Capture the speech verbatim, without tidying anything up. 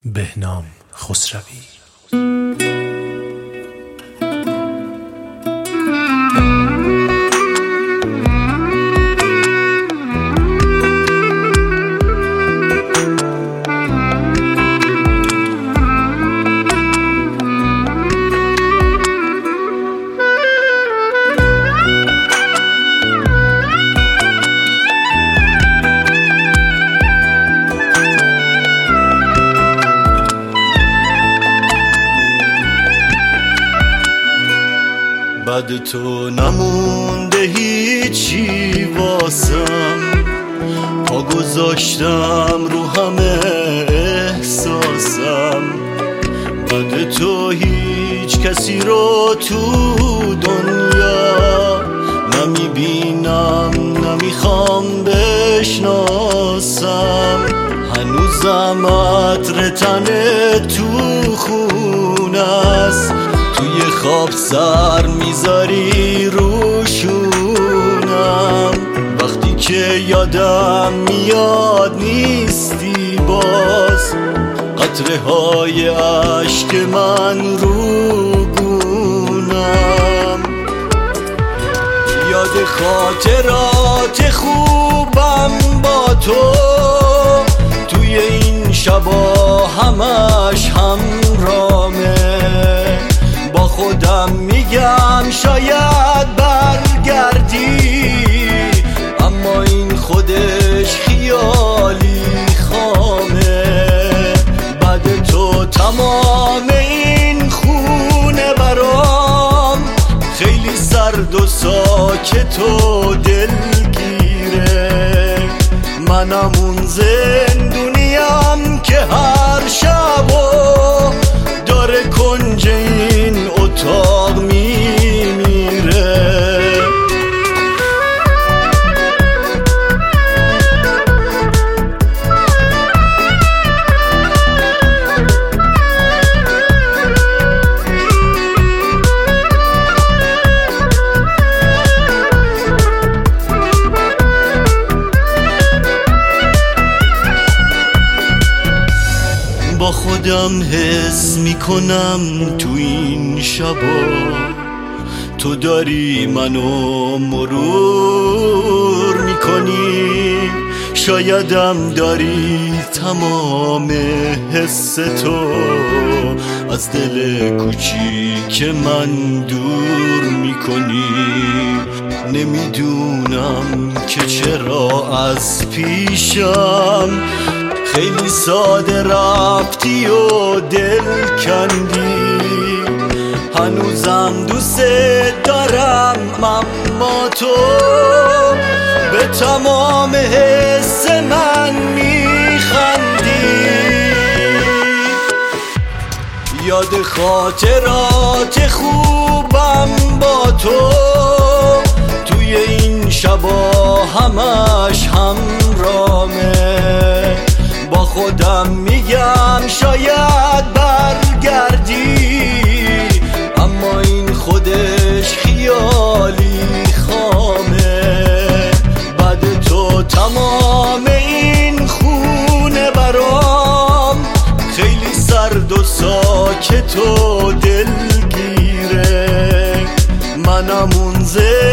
بهنام خسروی. بعد تو نمونده هیچی واسم، پا گذاشتم رو همه احساسم. بعد تو هیچ کسی رو تو دنیا نمیبینم، نمیخوام بشناسم. هنوزم عطر تنه تو خونه است، توی خواب سر میذاری روشونم. وقتی که یادم میاد نیستی باز، قطره های عشق من رو گونم. یاد خاطرات خوبم با تو، توی این شبا همش همرامه. با خودم میگم شاید برگردی، اما این خودش خیالی خامه. بعد تو تمام این خونه برام خیلی سرد و ساکت و دلگیره. منم اون زندونیم که هر شبو داره کنج این اتاق میمیره. با خودم حس میکنم تو این شبا تو داری منو مرور میکنی. شایدم داری تمام حس تو از دل کوچیک من دور میکنی. نمیدونم که چرا از پیشم خیلی ساده رفتی و دل کندی. هنوزم دوست دارم اما تو به تمام حس من میخندی. یاد خاطرات خوبم با تو، توی این شبا همش همرامه. با خودم میگم شاید برگردی، اما این خودش خیالی خامه. بعد تو تمام این خونه برام خیلی سرد و ساکت و دلگیره. منم اون